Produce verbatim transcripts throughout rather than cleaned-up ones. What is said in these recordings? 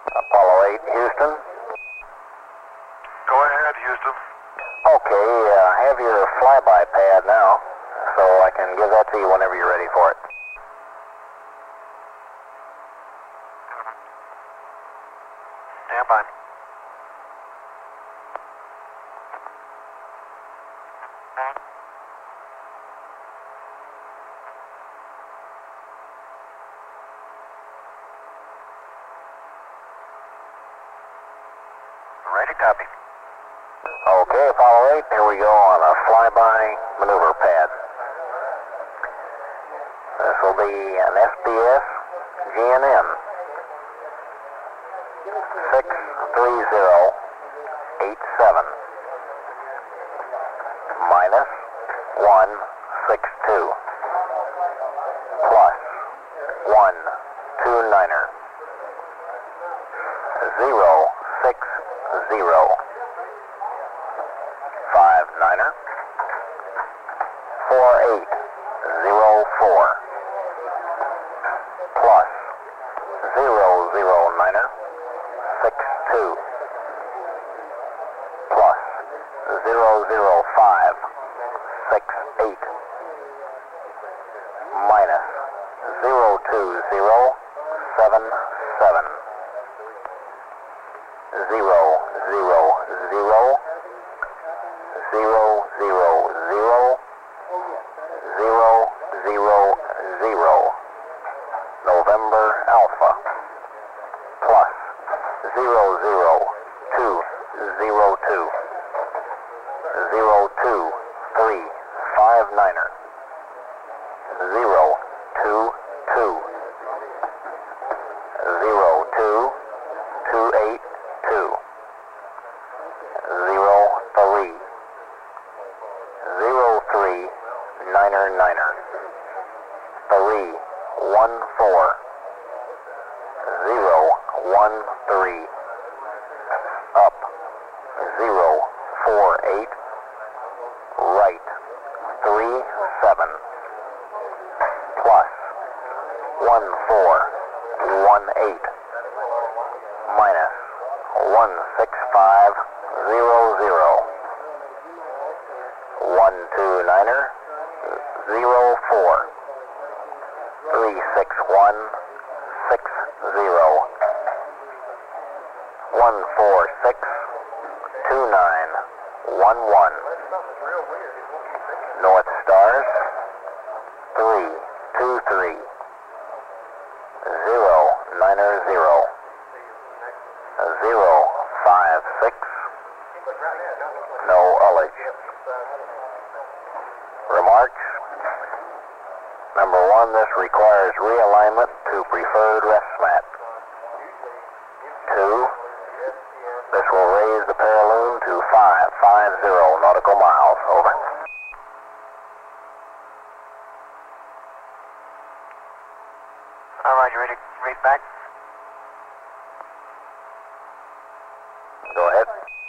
Apollo eight, Houston. Go ahead, Houston. Okay, uh, have your flyby pad now, so I can give that to you whenever you're ready for it. Stand by. Ready, copy. Okay, Apollo eight, here we go on a flyby maneuver pad. This will be an S B S G N N six three zero eight seven minus one six two plus one two niner zero six zero five niner four eight zero four plus zero zero niner six two plus zero zero five six eight minus zero two zero seven seven zero zero zero zero zero zero zero zero zero November Alpha plus zero zero two zero two zero two three five niner zero two two zero two two eight two zero three zero three niner niner three one four zero one three up zero four eight right three seven plus one four one eight minus one six five zero zero one two niner zero four three six one six zero one four six two nine one one North Stars three two three zero niner zero zero five six no ullage. Remarks. Number one, this requires realignment to preferred rest mat. Two, this will raise the paraloon to five five zero nautical miles. Over. All right, you ready to read back? Go ahead.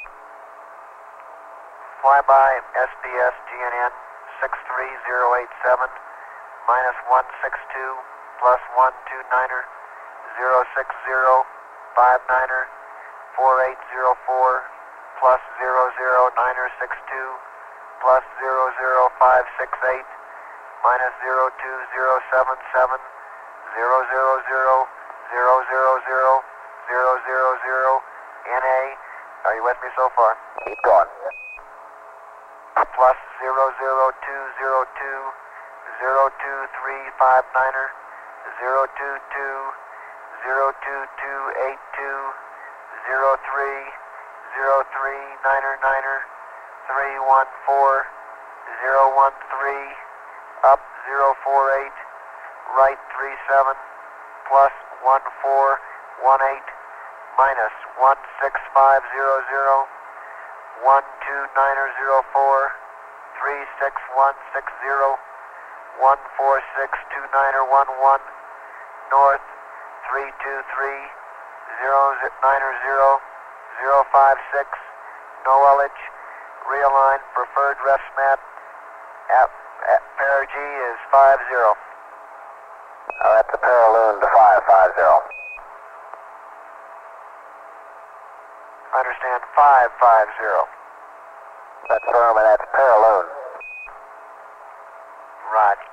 Flyby S B S G N N six three zero eight seven minus one six two plus one two niner zero six zero five niner four eight zero four plus zero zero niner six two plus zero zero five six eight minus zero two zero seven seven zero zero zero zero zero zero zero zero zero N A. Are you with me so far? Keep going. Plus zero zero two zero two zero two three five niner zero two two zero two two eight two zero three zero three niner niner three one four zero one three up zero four eight right three seven plus one four one eight minus one six five zero zero one two niner zero four three six one six zero one four six two niner one one north three two three zero niner zero zero five six no ullage realign preferred rest mat at, at para G is five zero. Uh, that's a paraloon to five five zero. Understand five five zero. That's firm, and that's Paraloon. Roger.